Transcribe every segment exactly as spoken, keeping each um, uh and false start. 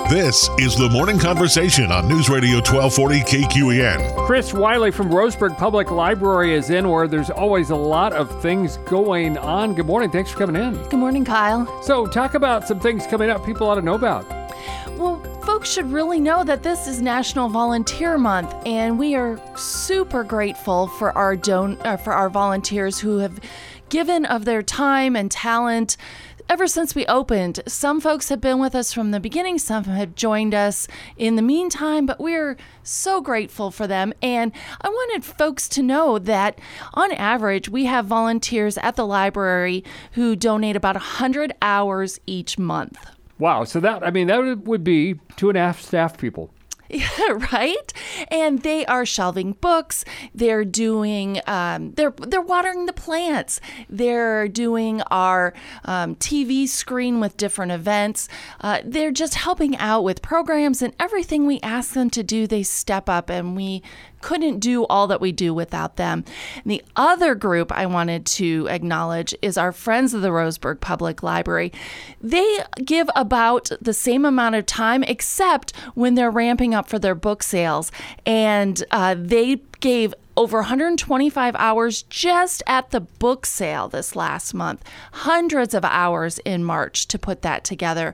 This is the Morning Conversation on News Radio twelve forty K Q E N. Chris Wiley from Roseburg Public Library is in, where there's always a lot of things going on. Good morning. Thanks for coming in. Good morning, Kyle. So talk about some things coming up people ought to know about. Well, folks should really know that this is National Volunteer Month, and we are super grateful for our don- uh, for our volunteers who have given of their time and talent ever since we opened. Some folks have been with us from the beginning, some have joined us in the meantime, but we're so grateful for them. And I wanted folks to know that on average, we have volunteers at the library who donate about one hundred hours each month. Wow. So that, I mean, that would be two and a half staff people. Yeah, right? And they are shelving books. They're doing, um, they're they're watering the plants. They're doing our um, T V screen with different events. Uh, they're just helping out with programs, and everything we ask them to do, they step up, and we couldn't do all that we do without them. And the other group I wanted to acknowledge is our friends of the Roseburg Public Library. They give about the same amount of time, except when they're ramping up for their book sales. And uh, they gave over one hundred twenty-five hours just at the book sale this last month. Hundreds of hours in March to put that together.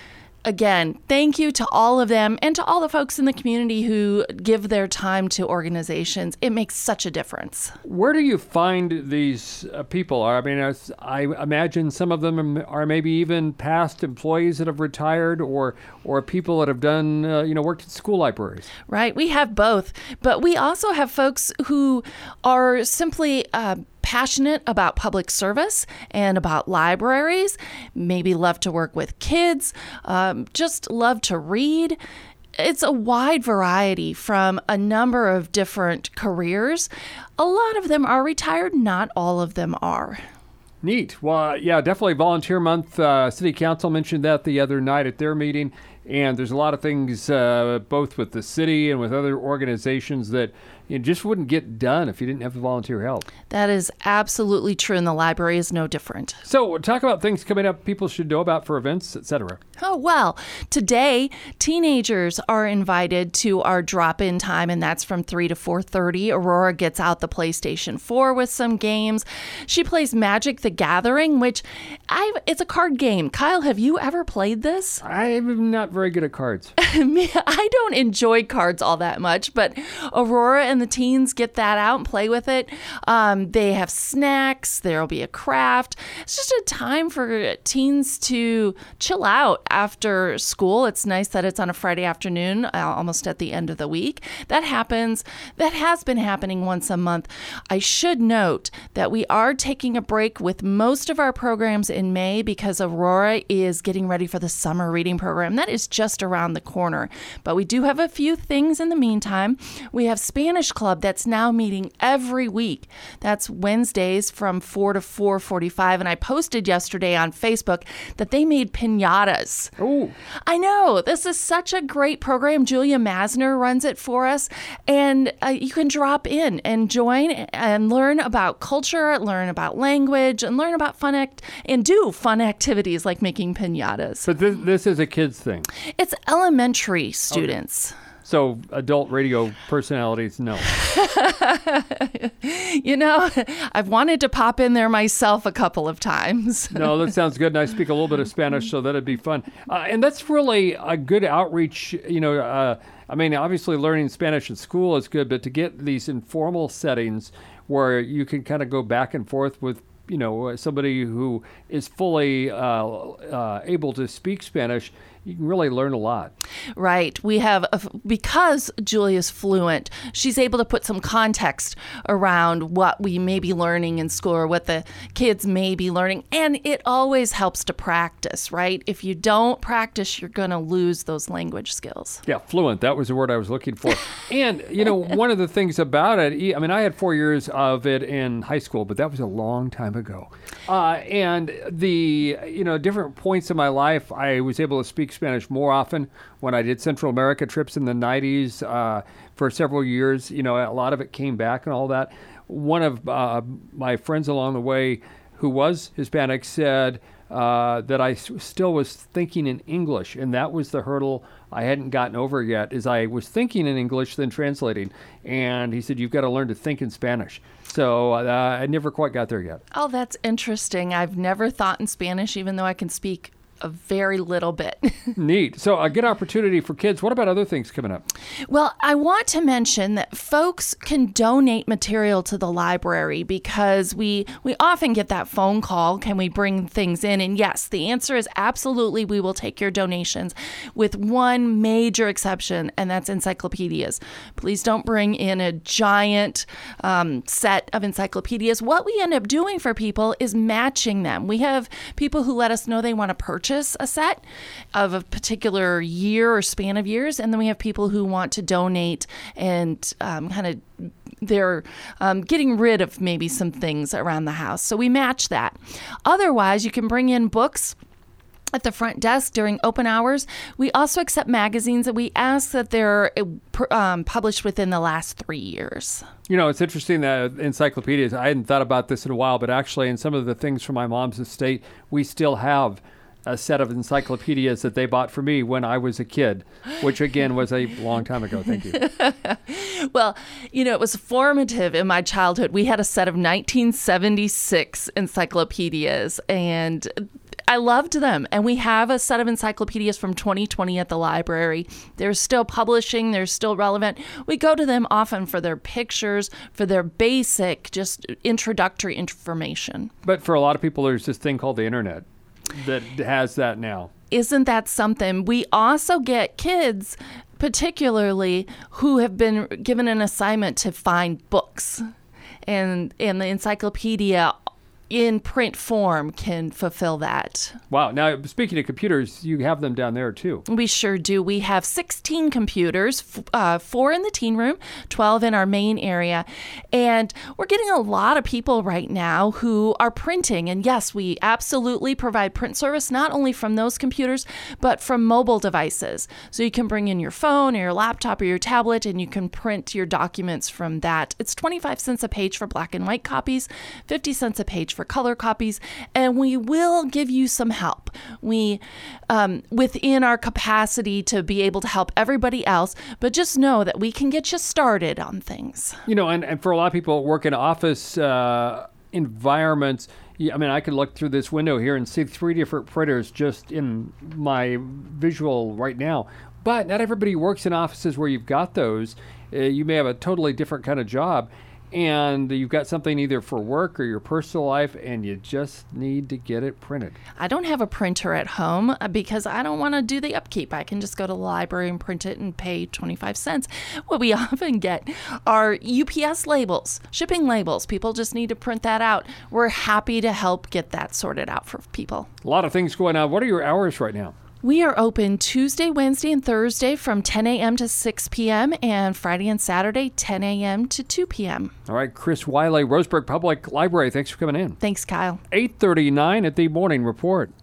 Again, thank you to all of them and to all the folks in the community who give their time to organizations. It makes such a difference. Where do you find these uh, people? I mean, as I imagine some of them are maybe even past employees that have retired, or or people that have done, uh, you know, worked at school libraries. Right. We have both. But we also have folks who are simply uh, passionate about public service and about libraries, maybe love to work with kids, um, just love to read. It's a wide variety from a number of different careers. A lot of them are retired, not all of them are. Neat. Well, yeah, definitely Volunteer Month. Uh, City Council mentioned that the other night at their meeting. And there's a lot of things, uh, both with the city and with other organizations, that you know, just wouldn't get done if you didn't have the volunteer help. That is absolutely true, and the library is no different. So talk about things coming up people should know about for events, et cetera. Oh, well, today, teenagers are invited to our drop-in time, and that's from three to four thirty. Aurora gets out the PlayStation four with some games. She plays Magic the Gathering, which I it's a card game. Kyle, have you ever played this? I'm not very good at cards. I don't enjoy cards all that much, but Aurora and the teens get that out and play with it. Um, they have snacks. There'll be a craft. It's just a time for teens to chill out after school. It's nice that it's on a Friday afternoon, uh, almost at the end of the week. That happens. That has been happening once a month. I should note that we are taking a break with most of our programs in May because Aurora is getting ready for the summer reading program. That is just around the corner. But we do have a few things in the meantime. We have Spanish Club that's now meeting every week. That's Wednesdays from four to four forty-five. And I posted yesterday on Facebook that they made piñatas. Oh, I know. This is such a great program. Julia Masner runs it for us. And uh, you can drop in and join and learn about culture, learn about language, and learn about fun act- and do fun activities like making piñatas. but this, this is a kids thing. It's elementary students. Okay. So adult radio personalities, no. You know, I've wanted to pop in there myself a couple of times. No, that sounds good. And I speak a little bit of Spanish, so that'd be fun. Uh, and that's really a good outreach. You know, uh, I mean, obviously learning Spanish in school is good, but to get these informal settings where you can kind of go back and forth with, you know, somebody who is fully uh, uh, able to speak Spanish, you can really learn a lot. Right. We have, a, because Julia's fluent, she's able to put some context around what we may be learning in school or what the kids may be learning. And it always helps to practice, right? If you don't practice, you're going to lose those language skills. Yeah, fluent. That was the word I was looking for. And, you know, one of the things about it, I mean, I had four years of it in high school, but that was a long time ago. Uh, and the, you know, different points in my life, I was able to speak Spanish more often. When I did Central America trips in the nineties uh, for several years, you know, a lot of it came back and all that. One of uh, my friends along the way who was Hispanic said, uh, that I s- still was thinking in English, and that was the hurdle I hadn't gotten over yet, is I was thinking in English, then translating. And he said, you've got to learn to think in Spanish. So uh, I never quite got there yet. Oh, that's interesting. I've never thought in Spanish, even though I can speak a very little bit. Neat. So a good opportunity for kids. What about other things coming up? Well, I want to mention that folks can donate material to the library because we we often get that phone call, can we bring things in? And yes, the answer is absolutely, we will take your donations, with one major exception, and that's encyclopedias. Please don't bring in a giant um, set of encyclopedias. What we end up doing for people is matching them. We have people who let us know they want to purchase a set of a particular year or span of years, and then we have people who want to donate and um, kind of they're um, getting rid of maybe some things around the house. So we match that. Otherwise, you can bring in books at the front desk during open hours. We also accept magazines, and we ask that they're um, published within the last three years. You know, it's interesting that encyclopedias, I hadn't thought about this in a while, but actually in some of the things from my mom's estate, we still have a set of encyclopedias that they bought for me when I was a kid, which again was a long time ago. Thank you. Well, you know, it was formative in my childhood. We had a set of nineteen seventy-six encyclopedias, and I loved them. And we have a set of encyclopedias from twenty twenty at the library. They're still publishing. They're still relevant. We go to them often for their pictures, for their basic, just introductory information. But for a lot of people, there's this thing called the internet that has that now. Isn't that something? We also get kids, particularly, who have been given an assignment to find books. And, and the encyclopedia in print form can fulfill that. Wow. Now, speaking of computers, you have them down there too. We sure do. We have sixteen computers, uh, four in the teen room, twelve in our main area. And we're getting a lot of people right now who are printing. And yes, we absolutely provide print service, not only from those computers, but from mobile devices. So you can bring in your phone or your laptop or your tablet, and you can print your documents from that. It's twenty-five cents a page for black and white copies, fifty cents a page for color copies, and we will give you some help. We, um, within our capacity to be able to help everybody else, but just know that we can get you started on things. You know, and, and for a lot of people work in office uh, environments, I mean, I could look through this window here and see three different printers just in my visual right now. But not everybody works in offices where you've got those. Uh, you may have a totally different kind of job, and you've got something either for work or your personal life, and you just need to get it printed. I don't have a printer at home because I don't want to do the upkeep. I can just go to the library and print it and pay twenty-five cents. What we often get are U P S labels, shipping labels. People just need to print that out. We're happy to help get that sorted out for people. A lot of things going on. What are your hours right now? We are open Tuesday, Wednesday, and Thursday from ten a.m. to six p.m. and Friday and Saturday, ten a.m. to two p.m. All right, Chris Wiley, Roseburg Public Library. Thanks for coming in. Thanks, Kyle. eight thirty-nine at the Morning Report.